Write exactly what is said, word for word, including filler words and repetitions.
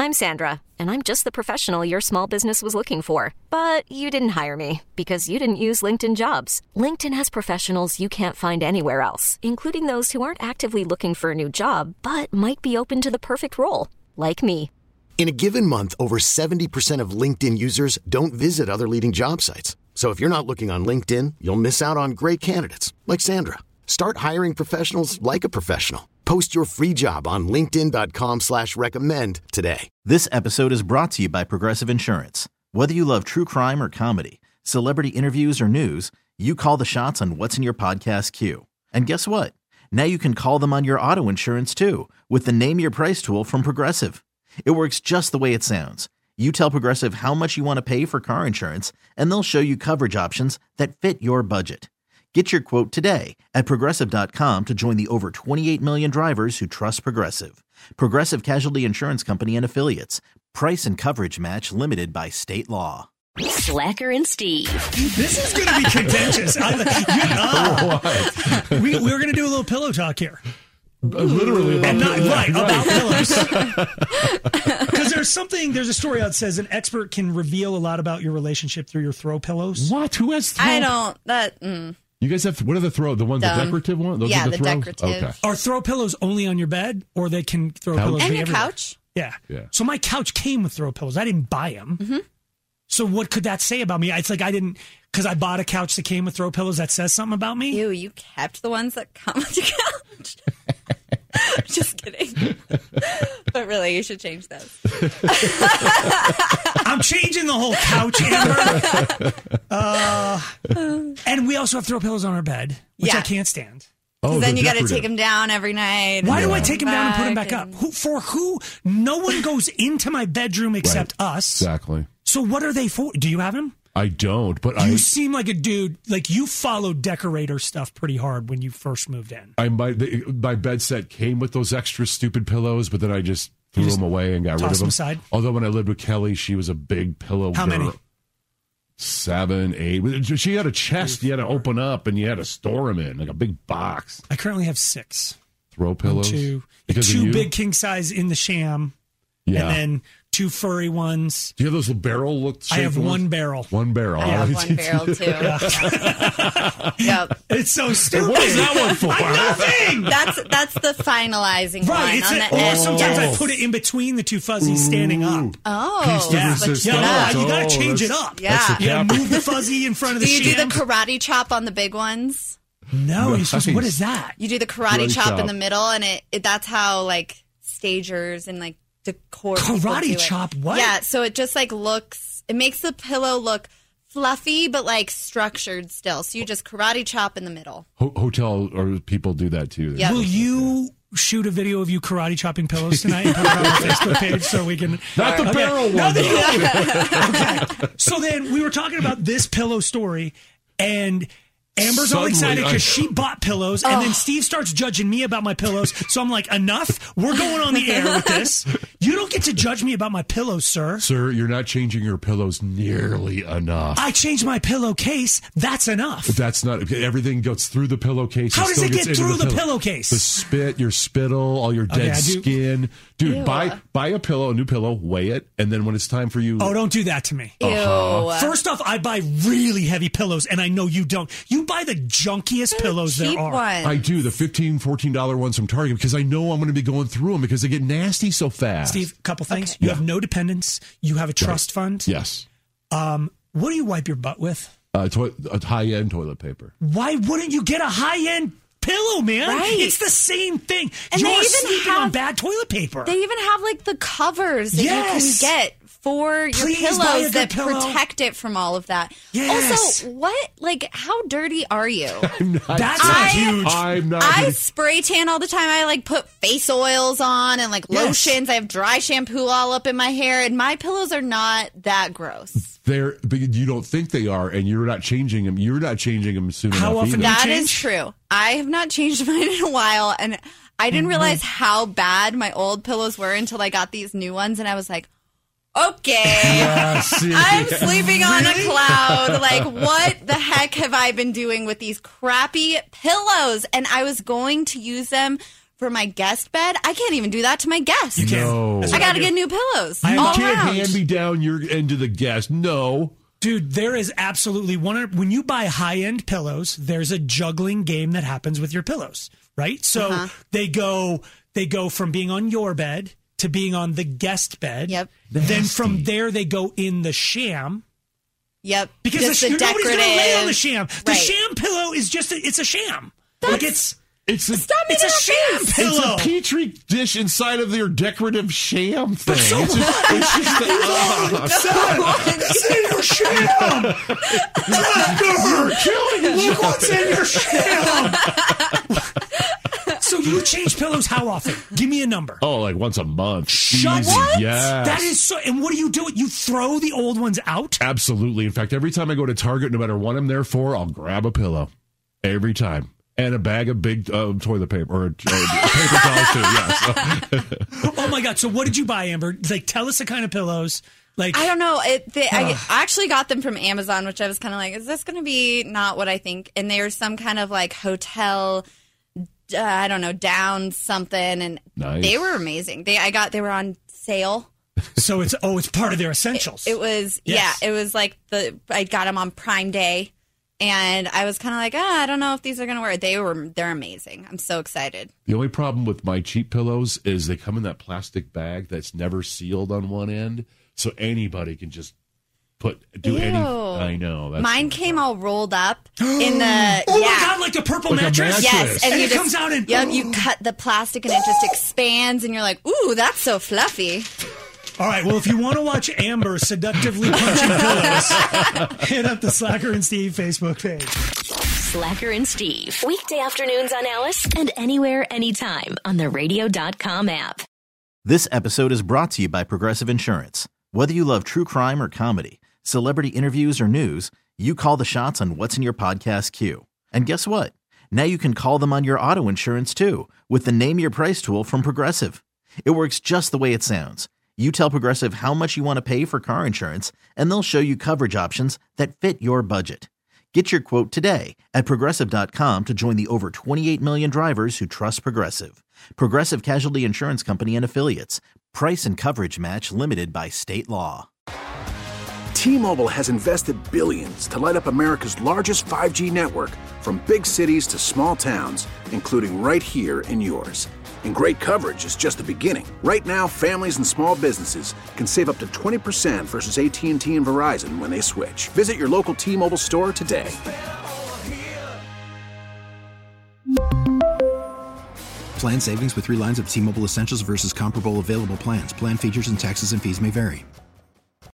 I'm Sandra, and I'm just the professional your small business was looking for. But you didn't hire me because you didn't use LinkedIn Jobs. LinkedIn has professionals you can't find anywhere else, including those who aren't actively looking for a new job, but might be open to the perfect role, like me. In a given month, over seventy percent of LinkedIn users don't visit other leading job sites. So if you're not looking on LinkedIn, you'll miss out on great candidates like Sandra. Start hiring professionals like a professional. Post your free job on linkedin.com slash recommend today. This episode is brought to you by Progressive Insurance. Whether you love true crime or comedy, celebrity interviews or news, you call the shots on what's in your podcast queue. And guess what? Now you can call them on your auto insurance too with the Name Your Price tool from Progressive. It works just the way it sounds. You tell Progressive how much you want to pay for car insurance, and they'll show you coverage options that fit your budget. Get your quote today at Progressive dot com to join the over twenty-eight million drivers who trust Progressive. Progressive Casualty Insurance Company and Affiliates. Price and coverage match limited by state law. Slacker and Steve. This is going to be contentious. I, you know, we, we're going to do a little pillow talk here. Literally about and not, pillows. Right, about pillows. Because there's something, there's a story out that says an expert can reveal a lot about your relationship through your throw pillows. What? Who has throw? I don't, that, mm. You guys have, what are the throw? The ones, Dumb. the decorative one? Those yeah, are the, the throw? decorative. Okay. Are throw pillows only on your bed, or they can throw Couch? pillows And be your everywhere? couch. Yeah. Yeah. So my couch came with throw pillows. I didn't buy them. Mm-hmm. So what could that say about me? It's like I didn't, because I bought a couch that came with throw pillows. That says something about me. Ew, you kept the ones that come with your couch. Just kidding. But really, you should change those. I'm changing the whole couch, Amber. Uh, and we also have throw pillows on our bed, which Yeah. I can't stand. Oh, then the you got to decorative. take them down every night. Why do Yeah. I take them down and put them back up? and- Who, for who? No one goes into my bedroom except us. Exactly. So what are they for? Do you have them? I don't, but You I, seem like a dude, like you followed decorator stuff pretty hard when you first moved in. I my, the, my bed set came with those extra stupid pillows, but then I just threw You just them away and got rid toss of them. them aside? Although when I lived with Kelly, she was a big pillow How girl. many? Seven, eight. She had a chest you had to open up and you had to store them in, like a big box. I currently have six. Throw pillows? Two, Because of two you? big king size in the sham, Yeah. and then two furry ones. Do you have those little barrel look? I have one barrel. One barrel. I have Oh, one barrel, too. Yep. It's so stupid. What is that one for? Nothing. That's that's the finalizing Right, line it's on a, the or end. sometimes Yes. I put it in between the two fuzzies standing up. Oh, Yeah, resistance. yeah, Yeah. you got Oh, to change it that's- up. Yeah. that's the Yeah, cap- move the fuzzy in front of the Do you do the shams. karate chop on the big ones? No, you're supposed to, what Nice. is that? You do the karate, Karate chop, chop. in the middle, and it, it that's how like stagers and like decor people Karate do it. chop, what? Yeah, so it just like looks. It makes the pillow look fluffy but like structured still. So you just karate chop in the middle. Ho- hotel or people do that too. Yeah. Will you shoot a video of you karate chopping pillows tonight and put it on our Facebook page so we can... Not the Okay. barrel No, one. the- though. Okay. So then we were talking about this pillow story, and Amber's all Suddenly, excited because I- she bought pillows, and then Steve starts judging me about my pillows. So I'm like, enough. We're going on the air with this. You don't get to judge me about my pillows, sir. Sir, you're not changing your pillows nearly enough. I changed my pillowcase. That's enough. That's not everything goes through the pillowcase. How and does still it gets get into through the pillow- pillowcase? The spit, your spittle, all your dead Okay, I do- skin. Dude, Ew. buy buy a pillow, a new pillow, weigh it, and then when it's time for you, Oh, don't do that to me. Ew. First off, I buy really heavy pillows, and I know you don't. You buy the junkiest pillows cheap there are. ones. I do the fifteen dollars, fourteen dollars ones from Target because I know I'm going to be going through them because they get nasty so fast. Steve, a couple things. Okay. You Yeah. have no dependence. You have a trust fund. Yes. Um, what do you wipe your butt with? Uh, to- a high-end toilet paper. Why wouldn't you get a high-end pillow, man? Right. It's the same thing. And You're they even sleeping have- on bad toilet paper. They even have like the covers that Yes. you can get for your Please buy a pillows good that pillow. protect it from all of that. Yes. Also, what like how dirty are you? That's I- not huge. I'm not. I gonna- spray tan all the time. I like put face oils on and like Yes. lotions. I have dry shampoo all up in my hair, and my pillows are not that gross. They're, but you don't think they are, and you're not changing them. You're not changing them soon How enough often either. do you That change? is true. I have not changed mine in a while, and I didn't realize how bad my old pillows were until I got these new ones, and I was like, okay. Yeah, see? I'm sleeping on a cloud. Like, what the heck have I been doing with these crappy pillows? And I was going to use them for my guest bed. I can't even do that to my guest. You can't. No. That's I what got to do. get new pillows. I You all can't around. hand me down your end to the guest. No. Dude, there is absolutely one. When you buy high-end pillows, there's a juggling game that happens with your pillows, right? So Uh-huh. they go they go from being on your bed to being on the guest bed. Yep. Then from there they go in the sham. Yep. Because Just the, the nobody's going to lay on the decorative- sham. The Right. sham pillow is just a, it's a sham. like it's It's a, Stop it's making a sham face. pillow. It's a petri dish inside of their decorative sham thing. But so it's just, it's just a, uh, It's in your sham. you're killing it. Look what's in your sham. So you change pillows how often? Give me a number. Oh, like once a month. Shut Easy. what? Yes. That is so. And what do you do? You throw the old ones out? Absolutely. In fact, every time I go to Target, no matter what I'm there for, I'll grab a pillow. Every time. And a bag of big uh, toilet paper or uh, paper towels too. Yes. Oh my God! So what did you buy, Amber? Like, tell us the kind of pillows. Like, I don't know. It, they, I, I actually got them from Amazon, which I was kind of like, is this going to be not what I think? And there's some kind of like hotel, uh, I don't know, down something, and Nice. they were amazing. They I got they were on sale. so it's oh, it's part of their essentials. It was Yes. yeah, it was like the I got them on Prime Day, and I was kind of like, ah, I don't know if these are going to work. They were they're amazing. I'm so excited. The only problem with my cheap pillows is they come in that plastic bag that's never sealed on one end, so anybody can just put do any. Ew. I know. That's Mine came all rolled up in the oh yeah. my God! Like a purple Like a mattress. mattress. Yes, And you it just- comes out and- yep, you cut the plastic and it just expands, and you're like, ooh, that's so fluffy. All right. Well, if you want to watch Amber seductively punching pillows, hit up the Slacker and Steve Facebook page. Slacker and Steve. Weekday afternoons on Alice and anywhere, anytime on the radio dot com app. This episode is brought to you by Progressive Insurance. Whether you love true crime or comedy, celebrity interviews or news, you call the shots on what's in your podcast queue. And guess what? Now you can call them on your auto insurance too with the Name Your Price tool from Progressive. It works just the way it sounds. You tell Progressive how much you want to pay for car insurance, and they'll show you coverage options that fit your budget. Get your quote today at Progressive dot com to join the over twenty-eight million drivers who trust Progressive. Progressive Casualty Insurance Company and Affiliates. Price and coverage match limited by state law. T-Mobile has invested billions to light up America's largest five G network, from big cities to small towns, including right here in yours. And great coverage is just the beginning. Right now, families and small businesses can save up to twenty percent versus A T and T and Verizon when they switch. Visit your local T-Mobile store today. Plan savings with three lines of T-Mobile Essentials versus comparable available plans. Plan features and taxes and fees may vary.